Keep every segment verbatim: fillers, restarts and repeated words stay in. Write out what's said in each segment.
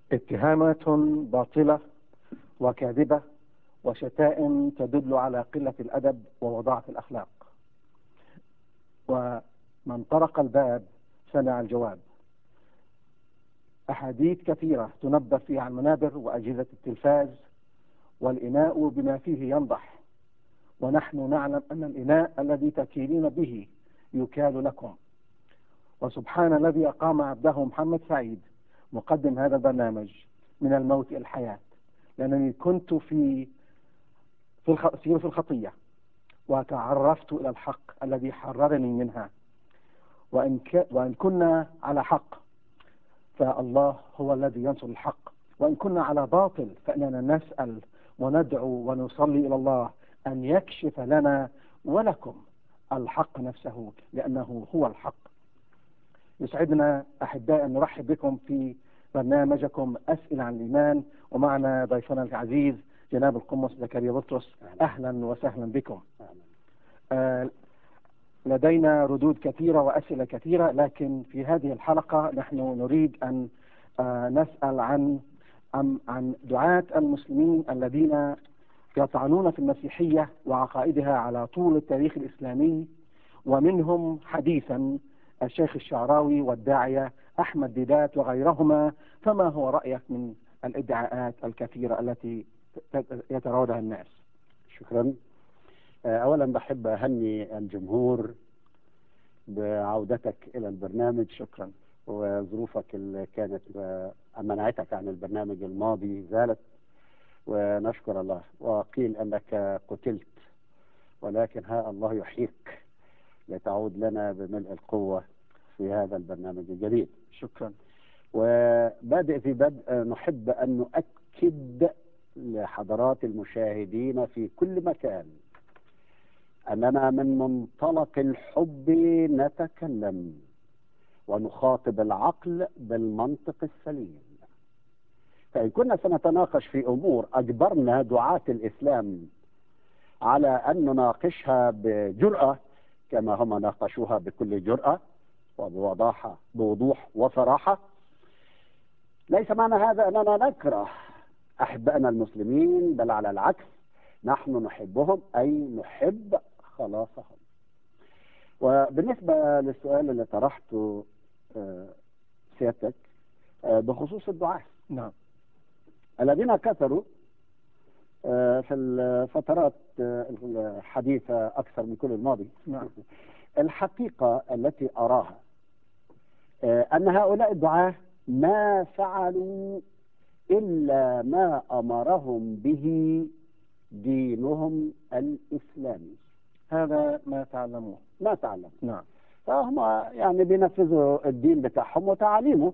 اتهامات باطلة وكاذبة وشتائم تدل على قلة الأدب ووضاعة الأخلاق. ومن طرق الباب سمع الجواب. أحاديث كثيرة تنبه فيها عن منابر وأجهزة التلفاز، والإناء بما فيه ينضح، ونحن نعلم أن الإناء الذي تكيلون به يكال لكم. وسبحان الذي أقام عبده محمد سعيد مقدم هذا البرنامج من الموت إلى الحياة، لأنني كنت في في الخ... في الخطية وتعرفت إلى الحق الذي حررني منها. وإن, ك... وإن كنا على حق فالله هو الذي ينصر الحق، وإن كنا على باطل فإننا نسأل وندعو ونصلي إلى الله أن يكشف لنا ولكم الحق نفسه، لأنه هو الحق. يسعدنا أحباء أن نرحب بكم في برنامجكم أسئلة عن الإيمان، ومعنا ضيفنا العزيز جناب القمص زكريا بطرس. أهلا وسهلا بكم. آه لدينا ردود كثيرة وأسئلة كثيرة، لكن في هذه الحلقة نحن نريد أن آه نسأل عن عن دعاة المسلمين الذين يطعنون في المسيحية وعقائدها على طول التاريخ الإسلامي، ومنهم حديثا الشيخ الشعراوي والداعية أحمد ديدات وغيرهما. فما هو رأيك من الادعاءات الكثيرة التي يتراودها الناس؟ شكرا. أولا بحب أهني الجمهور بعودتك إلى البرنامج. شكرا. وظروفك اللي كانت منعتك عن البرنامج الماضي زالت، ونشكر الله. وقيل أنك قتلت، ولكن ها الله يحييك لتعود لنا بملء القوة في هذا البرنامج الجديد. شكرا. وبادئ في بدء نحب أن نؤكد لحضرات المشاهدين في كل مكان أننا من منطلق الحب نتكلم ونخاطب العقل بالمنطق السليم. فإن كنا سنتناقش في أمور أجبرنا دعاة الإسلام على أن نناقشها بجرأة كما هم ناقشوها بكل جرأة وبوضاحة بوضوح وصراحة، ليس معنى هذا أننا نكره أحبائنا المسلمين، بل على العكس نحن نحبهم، أي نحب خلاصهم. وبالنسبة للسؤال اللي طرحته سيادتك بخصوص الدعاة، نعم، الذين كثروا في الفترات الحديثة أكثر من كل الماضي، نعم، الحقيقة التي أراها أن هؤلاء الدعاة ما فعلوا إلا ما أمرهم به دينهم الإسلامي. هذا ما تعلموه. ما تعلم. نعم. فهم يعني بينفذوا الدين بتاعهم وتعاليمه.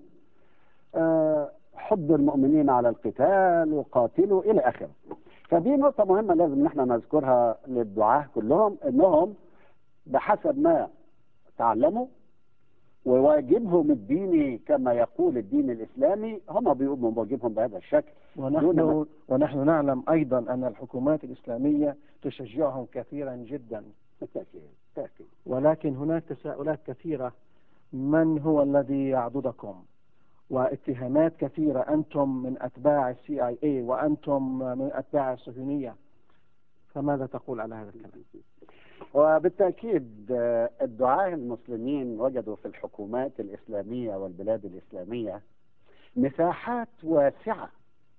أه حض المؤمنين على القتال وقاتلوا إلى آخره. فدي نقطة مهمة لازم نحن نذكرها للدعاة كلهم، إنهم بحسب ما تعلموا وواجبهم الديني كما يقول الدين الإسلامي هم بيقوموا بواجبهم بهذا الشكل. ونحن, ونحن نعلم أيضا أن الحكومات الإسلامية تشجعهم كثيرا جدا. بالتأكيد. بالتأكيد. ولكن هناك تساؤلات كثيرة: من هو الذي يعضدكم؟ واتهامات كثيرة: أنتم من أتباع السي آي إيه وأنتم من أتباع الصهيونية. فماذا تقول على هذا الكلام؟ وبالتأكيد الدعاة المسلمين وجدوا في الحكومات الإسلامية والبلاد الإسلامية مساحات واسعة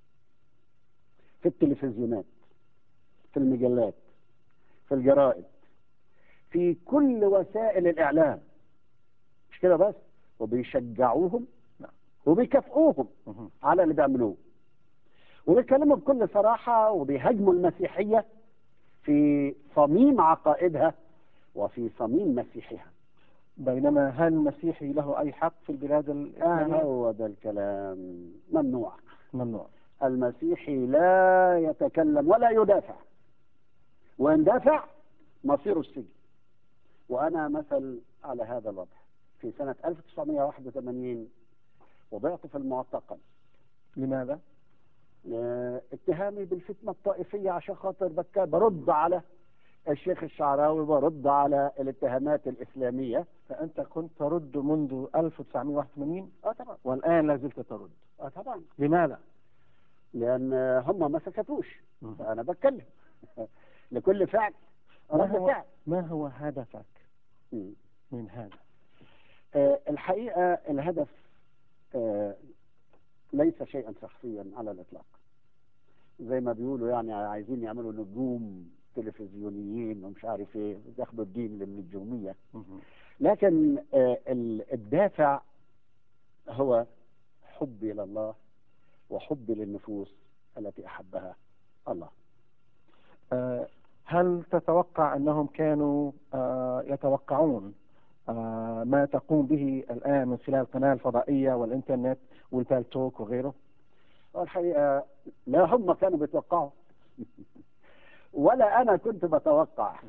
في التلفزيونات، في المجلات، في الجرائد، في كل وسائل الإعلام. مش كده بس، وبيشجعوهم وبيكافئوهم على اللي بيعملوه، وبيتكلموا بكل صراحة، وبيهاجموا المسيحية في صميم عقائدها وفي صميم مسيحها. بينما هل المسيحي له أي حق في البلاد الإسلامية؟ آه هو ده الكلام. ممنوع. ممنوع. المسيحي لا يتكلم ولا يدافع، وإن دافع مصيره السجن. وأنا مثل على هذا الوضع. في سنة ألف وتسعمائة وواحد وثمانين وضعت في المعتقل. لماذا؟ اتهامي بالفتنة الطائفية، عشان خاطر بكا برد على الشيخ الشعراوي برد على الاتهامات الإسلامية. فأنت كنت ترد منذ ألف وتسعمائة وواحد وثمانين اه طبعا. والآن لا زلت ترد. اه طبعا. لماذا؟ لأن هم ما سكتوش، مم. فأنا بتكلم. لكل فعل ما رد هو فعل. ما هو هدفك مم. من هذا؟ آه الحقيقة الهدف آه ليس شيئا شخصيا على الإطلاق، زي ما بيقولوا يعني عايزين يعملوا نجوم تلفزيونيين ومش عارف ايه، ياخدوا الدين من النجومية. مم. لكن آه الدافع هو حبي إلى الله وحبي للنفوس التي أحبها الله. آه، هل تتوقع أنهم كانوا آه، يتوقعون آه، ما تقوم به الآن من خلال القناة الفضائية والإنترنت والبالتوك وغيره؟ والحقيقة لا هم كانوا بيتوقعوا ولا أنا كنت بتوقع.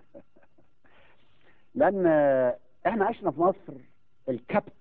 لأن إحنا عشنا في مصر الكبت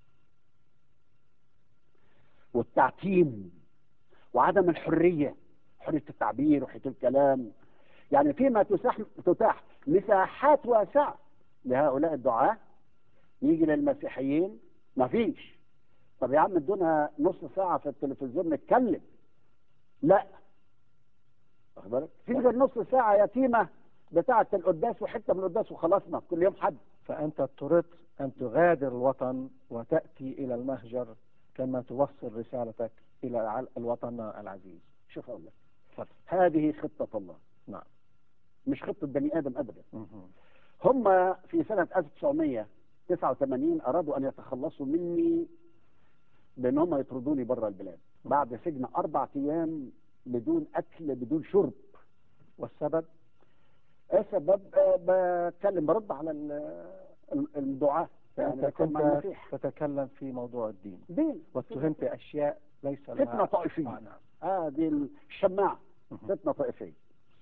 والتعتيم وعدم الحرية، حرية التعبير وحرية الكلام. يعني فيما تساح تتاح مساحات واسعة لهؤلاء الدعاة يجي للمسيحيين ما فيش. طب يا عم ادونا نص ساعة في التلفزيون نتكلم، لا واخد بالك؟ في غير نص ساعة يتيمة بتاعة القداس وحتة من القداس وخلصنا كل يوم حد. فأنت اضطررت أن تغادر الوطن وتأتي إلى المهجر كما توصل رسالتك إلى الوطن العزيز. شوف أقول لك، اتفضل. هذه خطة الله، نعم، مش خطة بني آدم أبدا. مهم. هم في سنة ألف وتسعمائة وتسعة وثمانين أرادوا أن يتخلصوا مني بأن هم يطردوني بره البلاد بعد سجن أربع أيام بدون أكل بدون شرب. والسبب؟ السبب آه، بتكلم برد على ال- الدعاة. فأنت يعني بتكلم عن كنت المسيح تتكلم في موضوع الدين دين واتهمت بأشياء ليس لها فتنة طائفية. آه نعم. اه دي الشماعة، مهم. فتنة طائفية.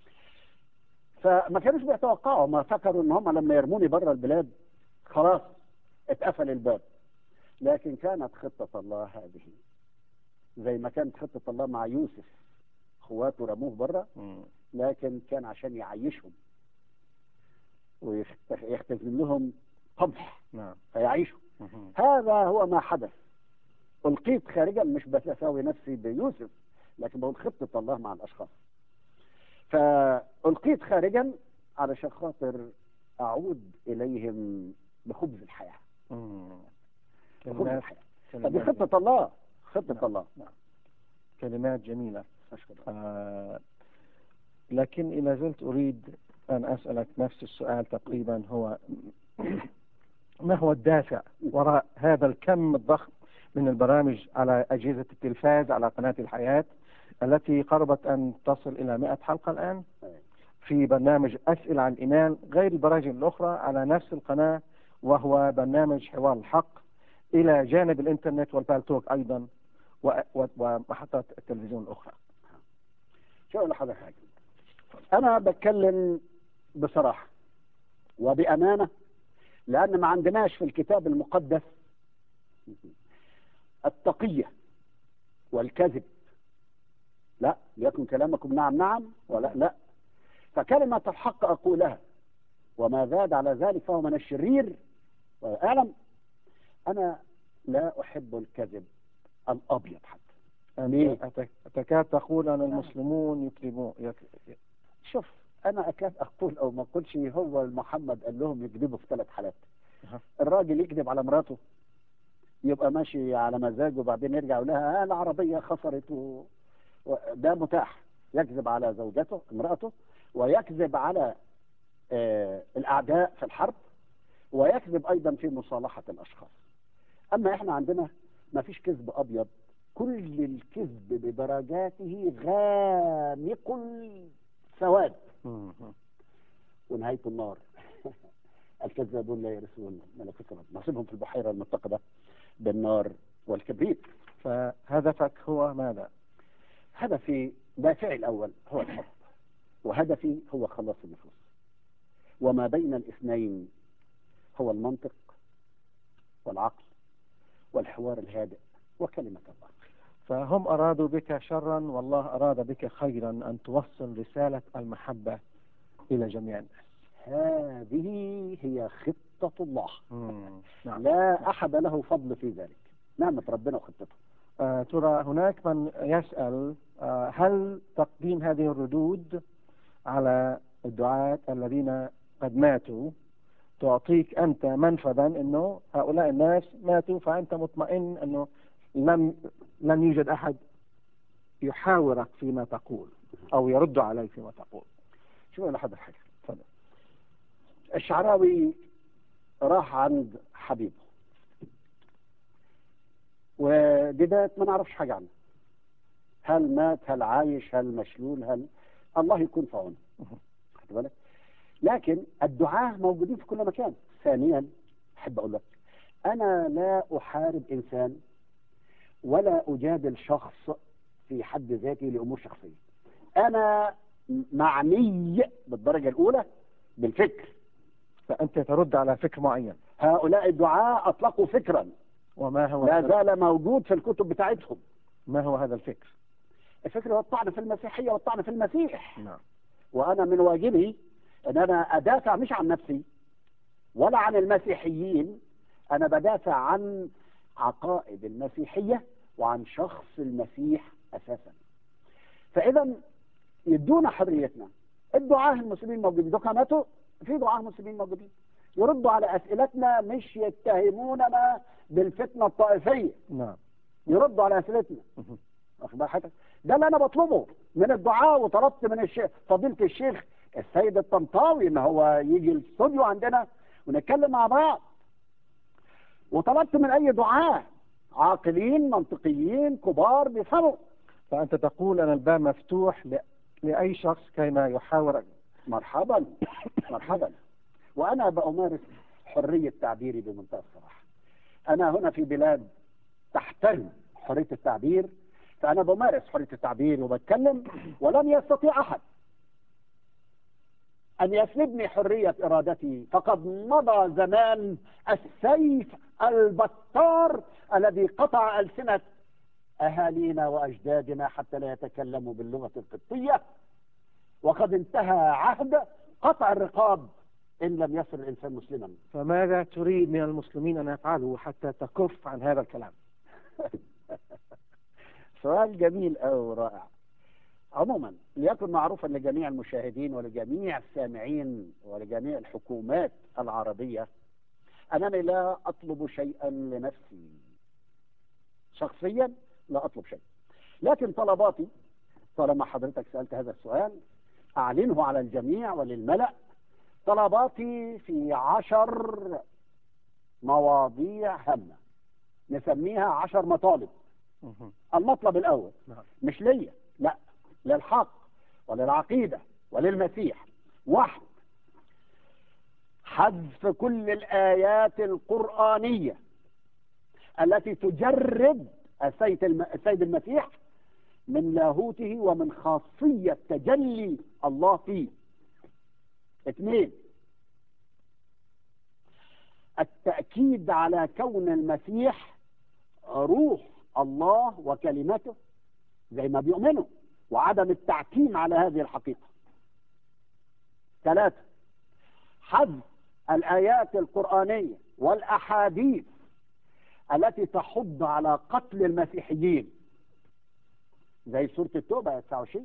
فما كانوش بيتوقعوا، ما فكروا ان هم لما يرموني بره البلاد خلاص اتقفل الباب. لكن كانت خطة الله هذه، زي ما كانت خطة الله مع يوسف، اخواته رموه بره مم. لكن كان عشان يعيشهم ويختزن لهم قمح نعم. فيعيشوا. مهم. هذا هو ما حدث. ألقيت خارجا، مش بس أساوي نفسي بيوسف لكن بقول خطة الله مع الأشخاص. فألقيت خارجا علشان خاطر أعود إليهم بخبز الحياة. مم. بخبز كلمات الحياة. فدي كلمات خطة الله، خطة نعم. الله. نعم. كلمات جميلة. أشكر. آه لكن إذا زلت أريد أن أسألك نفس السؤال تقريبا، هو ما هو الدافع وراء هذا الكم الضخم من البرامج على أجهزة التلفاز على قناة الحياة التي قربت أن تصل إلى مئة حلقة الآن، في برنامج أسئلة عن الإيمان غير البرامج الأخرى على نفس القناة وهو برنامج حوار الحق، إلى جانب الإنترنت والبالتوك أيضا و- و- ومحطات التلفزيون الأخرى؟ شو أقول لحضرتك حاجة، أنا بتكلم بصراحة وبأمانة، لأن ما عندناش في الكتاب المقدس التقية والكذب. لا، ليكن كلامكم نعم نعم ولا لا. فكلمة الحق أقولها وما زاد على ذلك فهو من الشرير. وأعلم أنا لا أحب الكذب الأبيض حتى. ليه؟ أنت تكاد تقول أن المسلمون يكذبون يك- شوف، أنا أكاد أقول أو ما أقولش هو محمد قال لهم يكذبوا في ثلاث حالات. أها. الراجل يكذب على مراته، يبقى ماشي على مزاجه وبعدين يرجع يقول لها آه العربية خسرت و... وده متاح. يكذب على زوجته امرأته، ويكذب على آه الأعداء في الحرب، ويكذب أيضا في مصالحة الأشخاص. أما إحنا عندنا ما فيش كذب أبيض، كل الكذب بدرجاته غامق السواد مم. ونهاية النار. الكذابون لا يرثون ملكوت الرب، نصيبهم في البحيرة المتقدة بالنار والكبريت. فهدفك هو ماذا؟ هدفي دافعي الأول هو الحب، وهدفي هو خلاص النفوس، وما بين الاثنين هو المنطق والعقل والحوار الهادئ وكلمة الله. فهم أرادوا بك شرا والله أراد بك خيرا، أن توصل رسالة المحبة إلى جميع الناس. هذه هي خطة الله. مم. نعم. لا أحد له فضل في ذلك، نعمة ربنا وخطته. آه ترى هناك من يسأل آه هل تقديم هذه الردود على الدعاة الذين قد ماتوا تعطيك أنت منفذا أنه هؤلاء الناس ماتوا، فأنت مطمئن أنه لم لن يوجد أحد يحاورك فيما تقول أو يرد عليك فيما تقول؟ شو أنا حد الحاجة. تفضل. الشعراوي راح عند حبيبه، وبداية ما نعرفش حاجة عنه، هل مات، هل عايش، هل مشلول، هل الله يكون في عونه. خد بالك؟ لكن الدعاة موجودين في كل مكان. ثانيا أحب أقول لك، أنا لا أحارب إنسان ولا أجادل شخص في حد ذاته لأمور شخصية. أنا معني بالدرجة الأولى بالفكر. فأنت ترد على فكر معين. هؤلاء الدعاة أطلقوا فكرا وما هو لا زال موجود في الكتب بتاعتهم. ما هو هذا الفكر؟ الفكر هو الطعن في المسيحية والطعن في المسيح. نعم. وأنا من واجبي أن أنا أدافع مش عن نفسي ولا عن المسيحيين، أنا بدافع عن عقائد المسيحية وعن شخص المسيح أساسا. فإذا يدونا حريتنا. الدعاة المسلمين موجودين، دكاناته في دعاة مسلمين موجودين يردوا على أسئلتنا، مش يتهموننا بالفتنة الطائفية. نعم. يردوا على أسئلتنا. واخد بال حضرتك؟ ده اللي أنا بطلبه من الدعاة، وطلبت من الشيخ فضيلة الشيخ السيد الطنطاوي إن هو يجي الاستوديو عندنا ونتكلم مع بعض. وطلبت من أي دعاة عاقلين منطقيين كبار بيفهموا. فأنت تقول أن الباب مفتوح ل... لأي شخص كيما يحاور. مرحبا مرحبا. وأنا بأمارس حرية تعبيري بمنتهى الصراحة. أنا هنا في بلاد تحترم حرية التعبير، فأنا بمارس حرية التعبير وبتكلم، ولن يستطيع أحد أن يسلبني حرية إرادتي. فقد مضى زمان السيف البتار الذي قطع ألسنة أهالينا وأجدادنا حتى لا يتكلموا باللغة القبطية، وقد انتهى عهد قطع الرقاب إن لم يصل الإنسان مسلما. فماذا تريد من المسلمين أن يفعلوا حتى تكف عن هذا الكلام؟ سؤال جميل أو رائع. عموما ليكن معروفا لجميع المشاهدين ولجميع السامعين ولجميع الحكومات العربية أنني لا أطلب شيئا لنفسي شخصيا، لا أطلب شيء، لكن طلباتي طالما حضرتك سألت هذا السؤال أعلنه على الجميع وللملأ. طلباتي في عشر مواضيع هامة نسميها عشر مطالب. المطلب الأول مش ليا، لا، للحق وللعقيدة وللمسيح. واحد، حذف كل الآيات القرآنية التي تجرد السيد المسيح من لاهوته ومن خاصية تجلي الله فيه. اثنين، التأكيد على كون المسيح روح الله وكلمته زي ما بيؤمنوا، وعدم التعتيم على هذه الحقيقة. ثلاثة، حذف الآيات القرآنية والأحاديث التي تحض على قتل المسيحيين زي سورة التوبة تسعة وعشرين،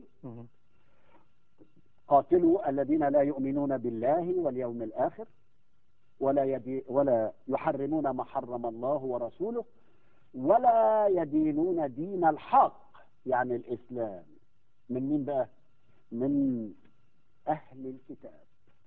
قاتلوا الذين لا يؤمنون بالله واليوم الآخر ولا يدي ولا يحرمون ما حرم الله ورسوله ولا يدينون دين الحق، يعني الإسلام. من مين بقى؟ من أهل الكتاب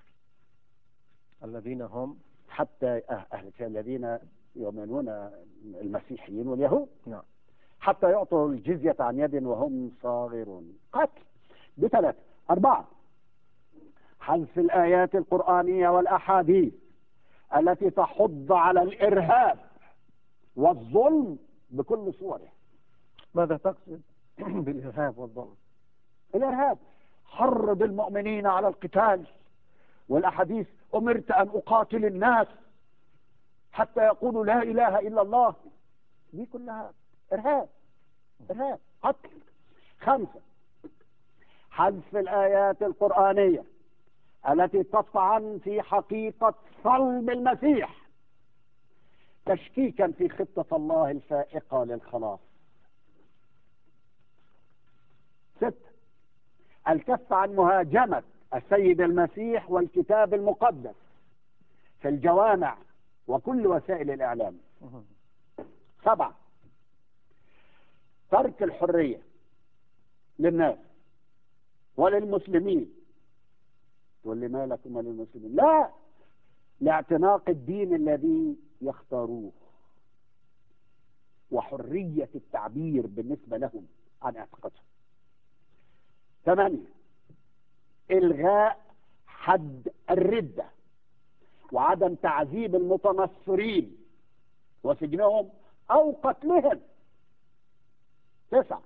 الذين هم حتى أهل الكتاب الذين يؤمنون المسيحيين واليهود. نعم. حتى يعطوا الجزية عن يد وهم صاغرون. قتل. بثلاثة. أربعة، حذف الآيات القرآنية والأحاديث التي تحض على الإرهاب والظلم بكل صوره. ماذا تقصد بالإرهاب والظلم؟ الإرهاب حرض المؤمنين على القتال، والأحاديث أمرت أن أقاتل الناس حتى يقولوا لا إله إلا الله. دي كلها إرهاب، إرهاب، قتل. خمسة، حذف الآيات القرآنية التي تطعن في حقيقة صلب المسيح تشكيكا في خطة الله الفائقة للخلاص. ستة، الكف عن مهاجمة السيد المسيح والكتاب المقدس في الجوامع وكل وسائل الإعلام. سبعة، ترك الحرية للناس وللمسلمين. واللي ما لكم وللمسلمين؟ لا، لاعتناق الدين الذي يختاروه وحرية التعبير بالنسبة لهم عن اعتقادهم. ثمانية، إلغاء حد الردة وعدم تعذيب المتنصرين وسجنهم أو قتلهم. تسعة،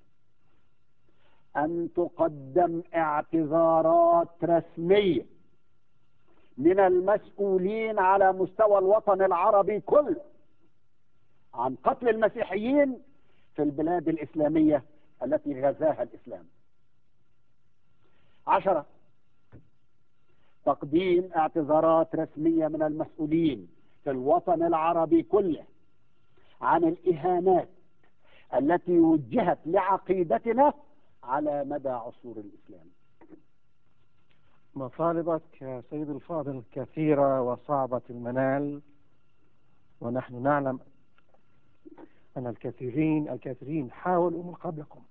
أن تقدم اعتذارات رسمية من المسؤولين على مستوى الوطن العربي كله عن قتل المسيحيين في البلاد الإسلامية التي غزاها الإسلام. عشرة، تقديم اعتذارات رسمية من المسؤولين في الوطن العربي كله عن الإهانات التي وجهت لعقيدتنا على مدى عصور الإسلام. مطالبك يا سيد الفاضل كثيرة وصعبة المنال، ونحن نعلم أن الكثيرين الكثيرين حاولوا من قبلكم.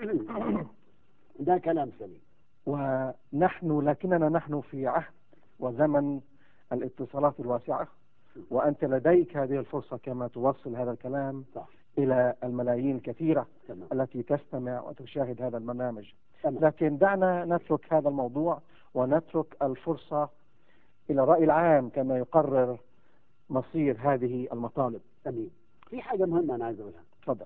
ده كلام سليم. ونحن لكننا نحن في عهد وزمن الاتصالات الواسعة، وأنت لديك هذه الفرصة كما توصل هذا الكلام صح. إلى الملايين الكثيرة تمام. التي تستمع وتشاهد هذا البرنامج. تمام. لكن دعنا نترك هذا الموضوع ونترك الفرصة إلى الرأي العام كما يقرر مصير هذه المطالب. تمام. في حاجة مهمة أنا عايز أقولها. تفضل.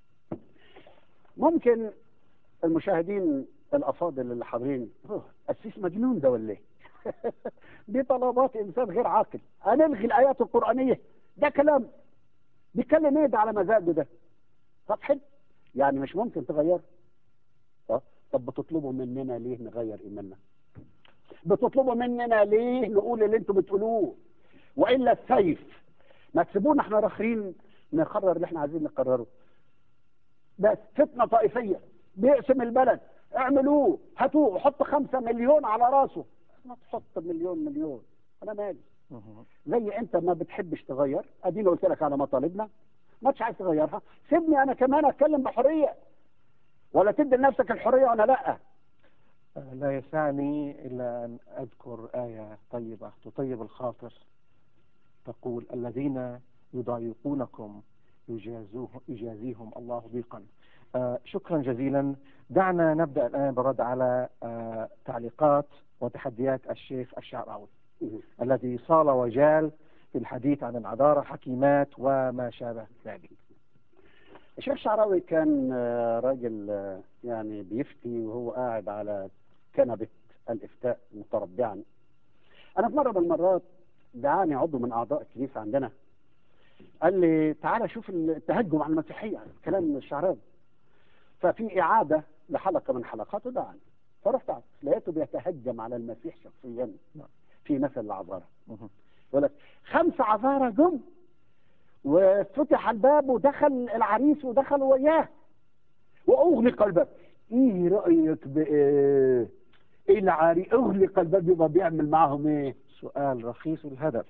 ممكن المشاهدين الأفاضل اللي حاضرين السيس مجنون ده ولا ايه؟ دي طلبات إنسان غير عاقل. هنلغي الآيات القرآنية؟ ده كلام بيتكلم ايه ده على مزاجه ده؟ طب حلو، يعني مش ممكن تغير؟ اه طب بتطلبوا مننا ليه نغير إيماننا؟ بتطلبوا مننا ليه نقول اللي انتوا بتقولوه؟ وإلا السيف. ما تسيبونا احنا راخرين نقرر اللي احنا عايزين نقرره. بس فتنة طائفية بيقسم البلد، اعملوه، هاتوه، حط خمسة مليون على راسه. ما تحط مليون مليون، انا مالي. زي انت ما بتحبش تغير، اديني قلت لك على مطالبنا، ما تش عايز تغيرها، سيبني انا كمان اتكلم بحرية، ولا تدي لنفسك الحرية وانا لا. لا يسعني إلا أن أذكر آية طيبة تطيب الخاطر، تقول: الذين يضايقونكم يجازوه يجازيهم الله ضيقا. آه شكرا جزيلا. دعنا نبدأ الآن برد على آه تعليقات وتحديات الشيخ الشعراوي الذي صال وجال في الحديث عن العذارى حكيمات وما شابه ذلك. الشيخ الشعراوي كان راجل يعني بيفتي وهو قاعد على كنبة الإفتاء متربعا. أنا في مرة من المرات دعاني عضو من أعضاء الكنيسة عندنا، قال لي تعالى شوف التهجم على المسيحية، كلام الشعراوي. ففي إعادة لحلقة من حلقاته دعاني، فرحت لقيته بيتهجم على المسيح شخصيا في مثل العذارى. يقول لك خمسة عذارى جم وفتح الباب ودخل العريس ودخل وياه واغلق الباب. ايه رايك بايه؟ ايه العريس اغلق الباب يبقى بيعمل معاهم ايه؟ سؤال رخيص الهدف.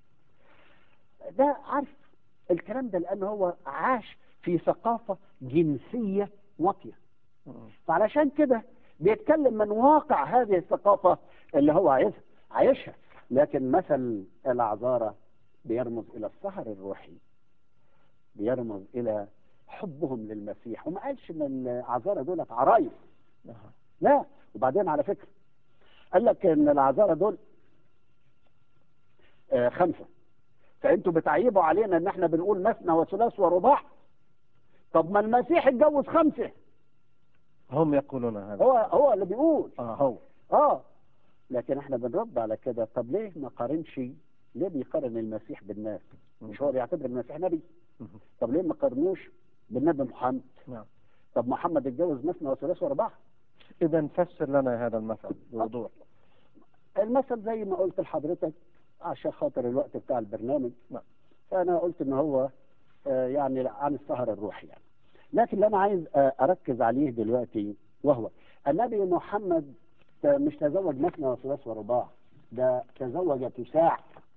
ده عارف الكلام ده لانه هو عاش في ثقافه جنسيه واطيه، فعلشان كده بيتكلم من واقع هذه الثقافه اللي هو عايزها عايشها. لكن مثل العذارى بيرمز الى السهر الروحي، بيرمز الى حبهم للمسيح. وما قالش ان العذارى دولت عرايس، لا. وبعدين على فكره قال لك ان العذارى دول آه خمسه، فانتوا بتعيبوا علينا ان احنا بنقول مثنى وثلاث ورباع. طب ما المسيح اتجوز خمسه. هم يقولون هذا. هو هو اللي بيقول اه هو اه لكن احنا بنرد على كده. طب ليه ما قارنش؟ ليه بيقارن المسيح بالناس؟ مش هو بيعتبر المسيح نبي؟ طب ليه ما قارنوش بالنبي محمد؟ نعم. طب محمد اتجوز مثنى وثلاث ورباع. اذا فسر لنا هذا المثل بوضوح. المثل زي ما قلت لحضرتك عشان خاطر الوقت بتاع البرنامج، نعم. فأنا قلت إن هو آه، يعني عن السهر الروحي يعني. لكن اللي أنا عايز آه، أركز عليه دلوقتي وهو النبي محمد مش تزوج مثنى وثلاث ورباع، ده تزوج تساع.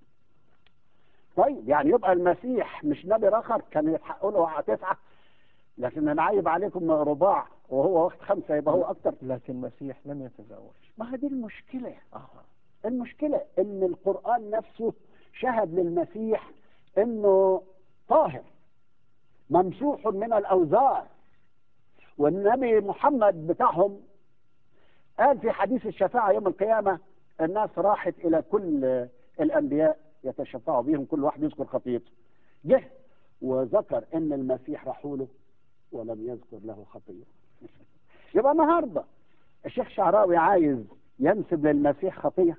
طيب يعني يبقى المسيح مش نبي آخر كان يتحقق له تسعة، لكن أنا عايب عليكم رباع وهو واخد خمسة، يبقى هو أكتر. لكن المسيح لم يتزوج. ما هي دي المشكلة. آه. المشكلة إن القرآن نفسه شهد للمسيح إنه طاهر ممسوح من الأوزار، والنبي محمد بتاعهم قال في حديث الشفاعة يوم القيامة الناس راحت إلى كل الأنبياء يتشفعوا بهم، كل واحد يذكر خطيئته. جه وذكر إن المسيح راحوا له ولم يذكر له خطيئة. يبقى النهارده الشيخ شعراوي عايز ينسب للمسيح خطيئة.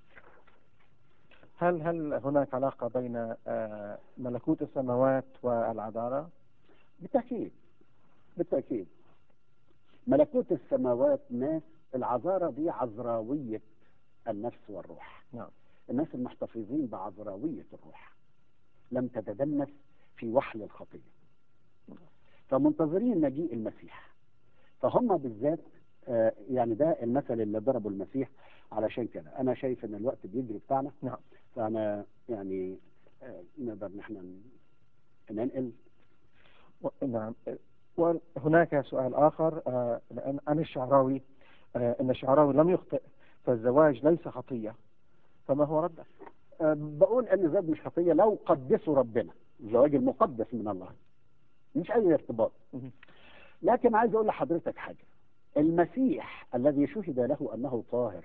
هل هل هناك علاقة بين آه، ملكوت السماوات والعذارى؟ بالتأكيد بالتأكيد. ملكوت السماوات ناس، العذارى دي عذراوية النفس والروح. نعم. الناس المحتفظين بعذراوية الروح لم تتدنس في وحل الخطية، فمنتظرين مجيء المسيح. فهم بالذات آه، يعني ده المثل اللي ضربه المسيح. علشان كده أنا شايف إن الوقت بيجري بتاعنا. نعم. فأنا يعني آه، نقدر نحن ننقل. و- نعم. وهناك سؤال آخر آه، لأن عن الشعراوي، آه، أن الشعراوي لم يخطئ فالزواج ليس خطية، فما هو ردك؟ آه، بقول ان الزواج مش خطيه لو قدسه ربنا، الزواج المقدس من الله، مش اي ارتباط. مهم. لكن عايز اقول لحضرتك حاجه، المسيح الذي شهد له انه طاهر،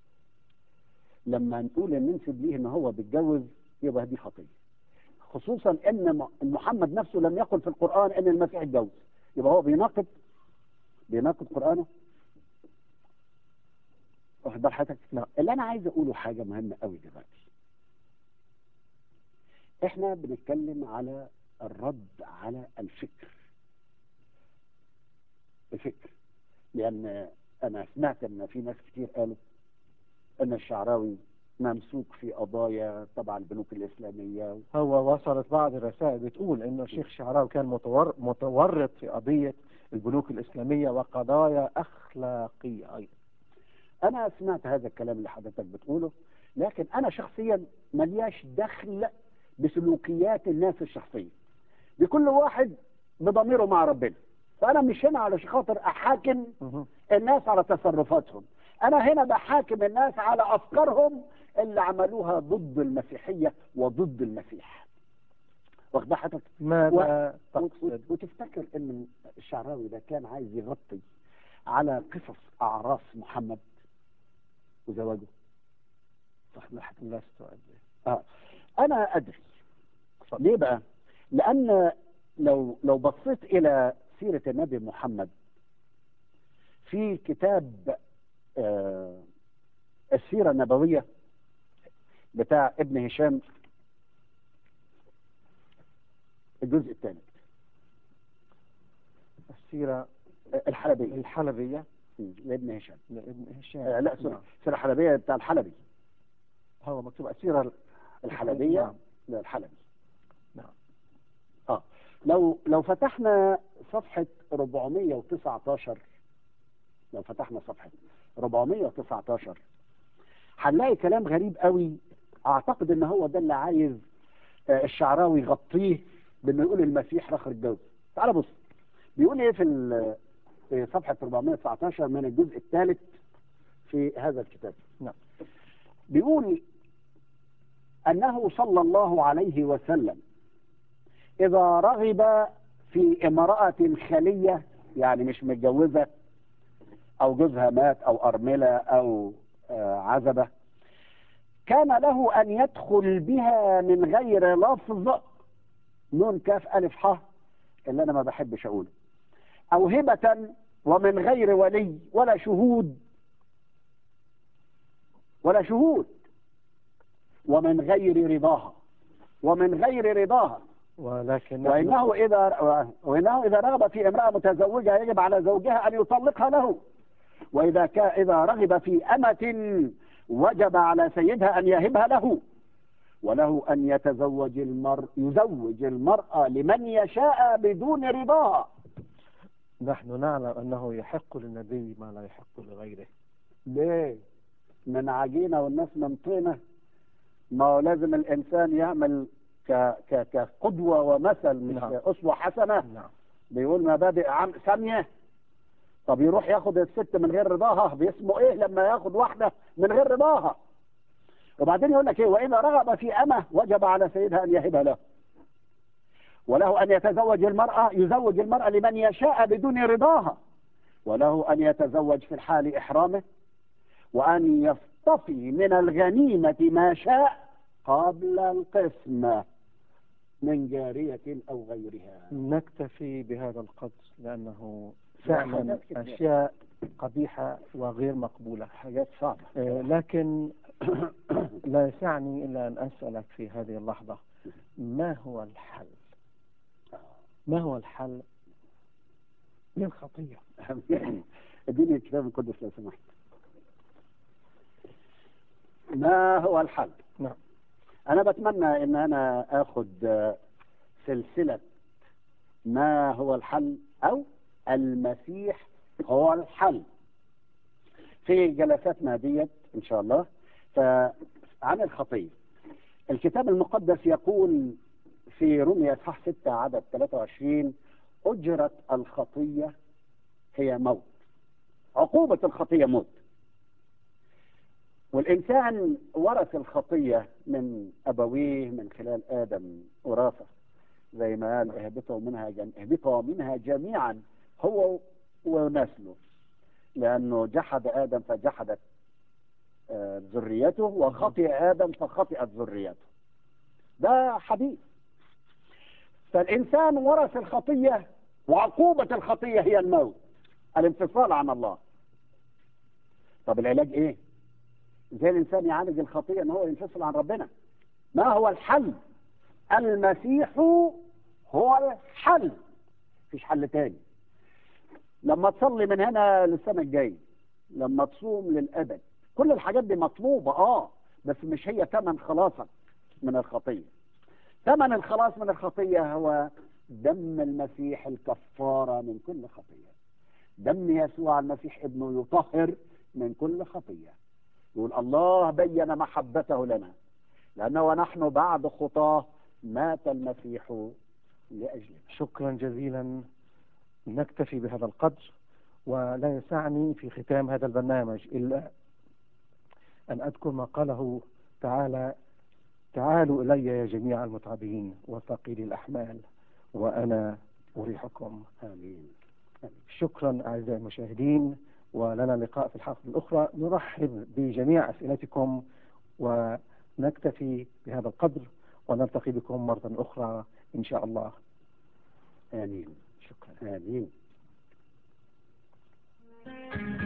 لما نقول ان ننسب ليه ان هو بيتجوز يبقى دي خطيه، خصوصا ان م- محمد نفسه لم يقل في القران ان المسيح اتجوز، يبقى هو بيناقض بيناقض قرانه. واخد بال حضرتك؟ نعم. اللي انا عايز اقوله حاجه مهمه قوي دلوقتي، احنا بنتكلم على الرد على الفكر. الفكر، لان انا سمعت ان في ناس كتير قالوا ان الشعراوي ممسوك في قضايا تبع البنوك الاسلاميه. هو وصلت بعض الرسائل بتقول انه الشيخ شعراوي كان متور- متورط في قضية البنوك الإسلامية وقضايا أخلاقية أيضا. انا سمعت هذا الكلام اللي حضرتك بتقوله، لكن انا شخصيا ملياش دخل بسلوكيات الناس الشخصيه، بكل واحد بضميره مع ربنا. فانا مش هنا على خاطر احاكم مهم. الناس على تصرفاتهم، انا هنا بحاكم الناس على افكارهم اللي عملوها ضد المسيحيه وضد المسيح. واخد حضرتك؟ ماذا و- تقصد؟ وتفتكر ان الشعراوي ده كان عايز يغطي على قصص اعراس محمد وزواجه؟ صح ولا حاجة؟ لست أدري. اه انا ادري. ليه بقى؟ لان لو لو بصيت الى سيره النبي محمد في كتاب آه السيره النبويه بتاع ابن هشام الجزء الثالث، السيرة الحلبيه الحلبية لابن هشام. لابن هشام. آه لا سوري، نعم. السيره الحلبيه بتاع الحلبي، هو مكتوب السيرة الحلبيه نعم. للحلبي. نعم. اه لو لو فتحنا صفحه أربعمائة وتسعة عشر، لو فتحنا صفحه أربعمائة وتسعة عشر هنلاقي كلام غريب قوي. اعتقد ان هو ده اللي عايز آه، الشعراوي يغطيه بانه يقول المسيح رخر الجوز. تعال بص بيقول ايه في ال- في صفحه أربعمائة وتسعة عشر من الجزء الثالث في هذا الكتاب. نعم. بيقول انه صلى الله عليه وسلم اذا رغب في امراه خليه، يعني مش متجوزه او جوزها مات او ارمله او آه، عزبه، كان له أن يدخل بها من غير لفظ نون كاف ألف ح اللي أنا ما بحبش أقوله، أو هبة، ومن غير ولي ولا شهود ولا شهود ومن غير رضاها ومن غير رضاها. ولكن وإنه إذا وإنه إذا رغب في امرأة متزوجة يجب على زوجها أن يطلقها له. وإذا كان إذا رغب في أمة وجب على سيدها أن يهبها له، وله أن يتزوج المرء يزوج المرأة لمن يشاء بدون رضاها. نحن نعلم أنه يحق للنبي ما لا يحق لغيره. ليه؟ من عجينة والناس من طينة. ما هو لازم الإنسان يعمل ك... ك... كقدوة ومثل، مش نعم. أسوة حسنة. نعم. بيقول مبادئ عام سامية. طب يروح ياخد الست من غير رضاها، بيسمه ايه لما ياخد واحدة من غير رضاها؟ وبعدين يقول لك ايه؟ وإذا رغب في أمه وجب على سيدها أن يهبها له، وله أن يتزوج المرأة يزوج المرأة لمن يشاء بدون رضاها، وله أن يتزوج في الحال إحرامه، وأن يصطفي من الغنيمة ما شاء قبل القسمة من جارية أو غيرها. نكتفي بهذا القدر لأنه فعلا أشياء قبيحة وغير مقبولة، حاجات صعبة. آه، لكن لا يسعني إلا أن أسألك في هذه اللحظة، ما هو الحل؟ ما هو الحل للخطية؟ اديني الكتاب القدس لو سمحت. ما هو الحل؟ نعم. أنا بتمنى إن أنا آخذ سلسلة ما هو الحل أو المسيح هو الحل في جلساتنا ديت إن شاء الله. فعن الخطية، الكتاب المقدس يقول في رومية اصحاح ستة عدد ثلاثة وعشرين: أجرة الخطية هي موت. عقوبة الخطية موت. والإنسان ورث الخطية من أبويه من خلال آدم وراثة، زي ما قال اهبطوا منها جم... اهبطوا منها جميعا هو ونسله، لأنه جحد آدم فجحدت آه ذريته، وخطئ آدم فخطئت ذريته. ده حديث. فالإنسان ورث الخطية، وعقوبة الخطية هي الموت، الانفصال عن الله. طب العلاج ايه؟ ازاي الانسان يعالج الخطية ان هو ينفصل عن ربنا؟ ما هو الحل؟ المسيح هو الحل، مفيش حل تاني. لما تصلي من هنا للسنة الجاية، لما تصوم للأبد، كل الحاجات دي مطلوبة اه بس مش هي ثمن خلاصك من الخطية. ثمن الخلاص من الخطية هو دم المسيح الكفارة من كل خطية. دم يسوع المسيح ابنه يطهر من كل خطية. يقول الله بين محبته لنا لأنه ونحن بعد خطاه مات المسيح لأجلنا. شكرا جزيلا. نكتفي بهذا القدر، ولا يسعني في ختام هذا البرنامج إلا أن أذكر ما قاله تعالى: تعالوا إلي يا جميع المتعبين وثقيلي الأحمال وأنا أريحكم. آمين. شكرا أعزائي المشاهدين، ولنا لقاء في الحلقة الأخرى. نرحب بجميع أسئلتكم، ونكتفي بهذا القدر، ونلتقي بكم مرة أخرى إن شاء الله. آمين. شكرا. آمين.